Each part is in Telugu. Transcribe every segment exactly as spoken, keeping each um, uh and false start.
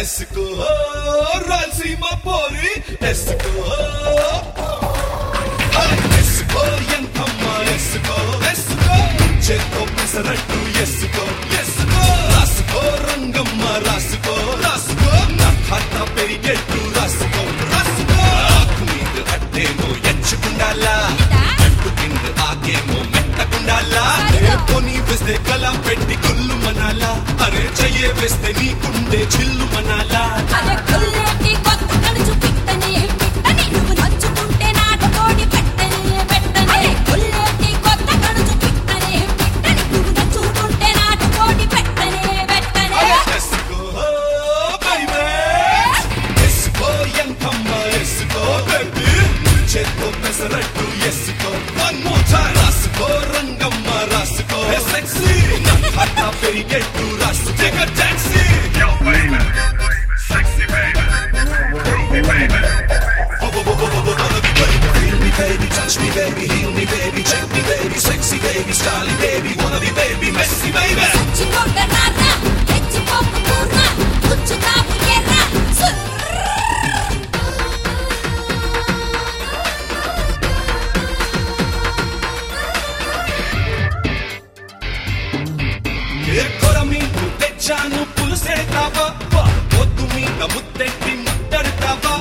ఎస్కో రాయలసీమ పోరి ఎస్కో ఎస్కో ఎంతమ్మ ఎస్కో ఎస్కో చేత్తో పెసరట్టు ఎస్కో ఎస్కో రాసుకో రంగమ్మ రాసుకో రాసుకో నా ఖాతా పెరిగెట్టు రాసుకో రాసుకో ఆకు మీద అట్టేమో ఎంచుకుండాలా అట్టు కింద ఆకేమో మెట్టకుండాలా పోనీ వేస్తే కలా పెట్టి గుల్లు మనాలా అరే చెయ్యే వేస్తే నీకుండే చిల్లు మనాలా చేత్తో పెసరట్టు ఎస్కో వన్ మోర్ టైం రాసుకో రంగమ్మ రాసుకో సెక్సీ నా ఖాతా పెరిగెట్టు రాసుకో take a taxi Yo, baby, sexy baby, groovy baby. Feel me baby, touch me baby, heal me baby, check me baby, sexy baby, stylish baby, wanna be baby, messy baby. కొరమీను తెచ్చాను పులుసేతావా పొద్దు మీద ముద్దెట్టి ముద్దడతావా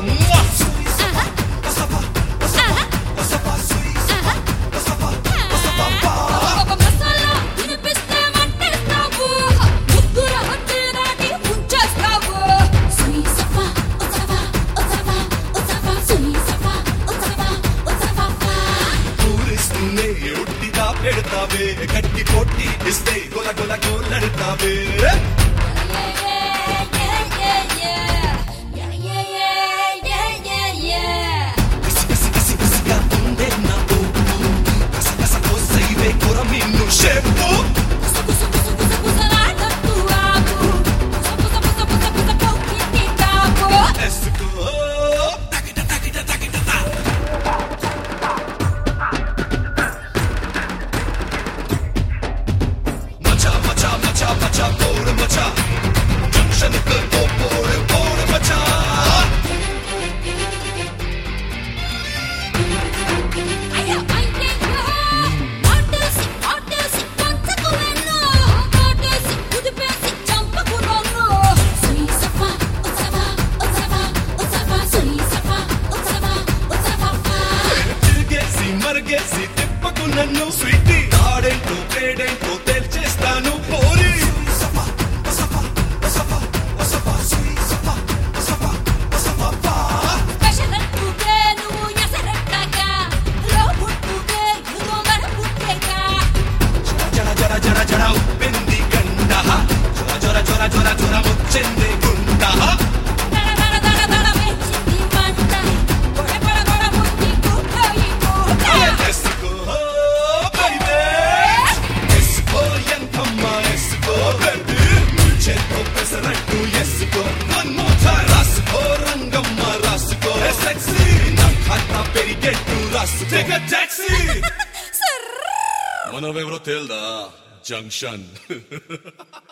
పూరిస్తూనే ఉట్టిగా పెడతావే గట్టి కొట్టి ఇస్తే గొల గొల గోలడతావే కసి కసి కసి కసిగా ఉండే నా ఊపు కస కస కోసైవే కొరమీను షేపు ఎస్కో తకిట తకిట తకిట మచా మచా మచా మచా పోర మచా జంక్షన్ కు పోర పోర మచా తిరిగేసి మరిగేసి తిప్పకు నన్ను స్వీటీ ఆడేంటో పేడేంటో తెలిచేస్తాను పోరి జర జర జర జర ఉప్పింది గండ జొర జొర జొర జొర జొర ముచ్చింది గుండ ఎస్కో బైబే ఎస్కో ఎంతమ్మ ఎస్కో బేబీ చేత్తో పెసరట్టు ఎస్కో వన్ మోర్ టైం రాసుకో రంగమ్మ రాసుకో సెక్సీ నా ఖాతా పెరిగెట్టు రాసుకో టేక్ అ టాక్సీ మనవెవరో తేల్దా జంక్షన్